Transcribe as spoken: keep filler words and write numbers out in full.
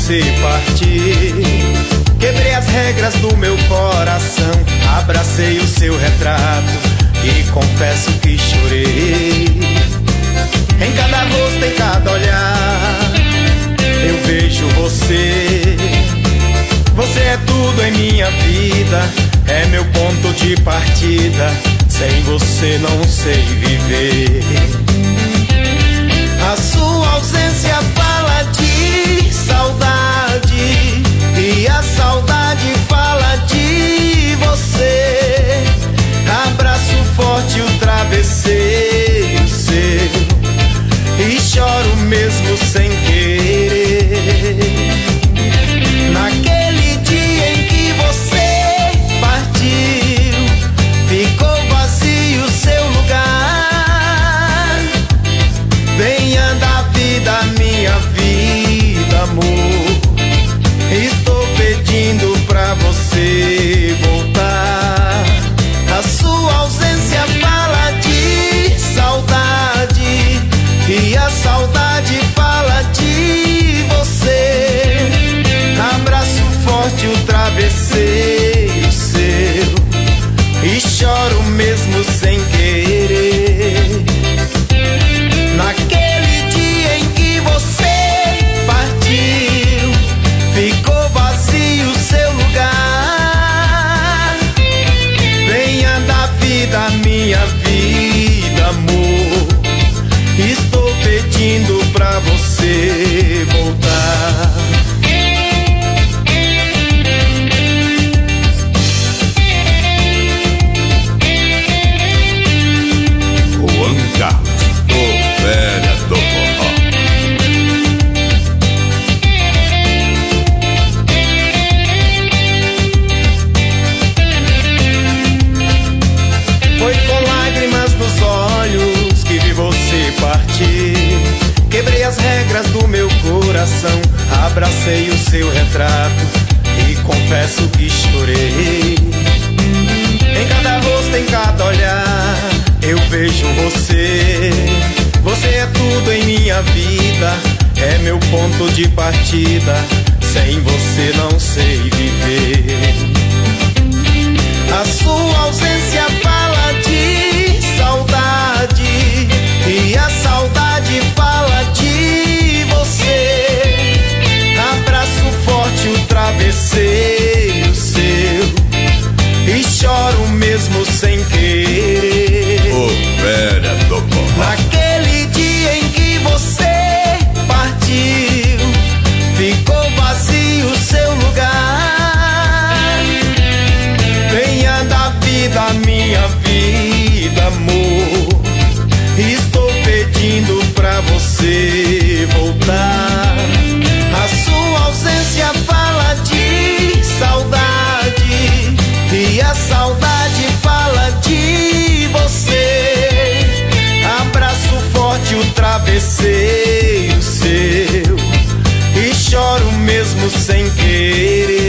você partir. Quebrei as regras do meu coração, abracei o seu retrato e confesso que chorei. Em cada rosto, em cada olhar, eu vejo você. Você é tudo em minha vida, é meu ponto de partida. Sem você não sei viver. A sua ausência fala de saudade, e a saudade fala de você. Abraço forte o travesseiro seu e choro mesmo sem querer. Naquele dia em que você partiu, ficou vazio seu lugar. Venha da vida, minha vida, amor. Estou pedindo pra você voltar. A sua ausência fala de saudade, e a saudade fala de você. Abraço forte o travesseiro seu e choro mesmo sem querer. Naquele dia em que você partiu, ficou vazio seu lugar. Venha da vida, minha vida, amor. Estou pedindo pra você voltar. Juan Carlos, o velho do forró. Foi com lágrimas nos olhos que vi você partir. Quebrei as regras do meu coração, abracei o seu retrato e confesso que chorei. Em cada rosto, em cada olhar, eu vejo você. Você é tudo em minha vida, é meu ponto de partida. Sem você não sei viver. A sua ausência fala de saudade, e a saudade fala de você. Abraço forte o travesseiro seu e choro mesmo sem querer. O velho do forró. Naquele dia em que você partiu, ficou vazio seu lugar. Venha da vida, minha vida, amor. Estou pedindo pra você voltar. A sua ausência fala de saudade, e a saudade fala de você. Abraço forte o travesseiro seu e choro mesmo sem querer.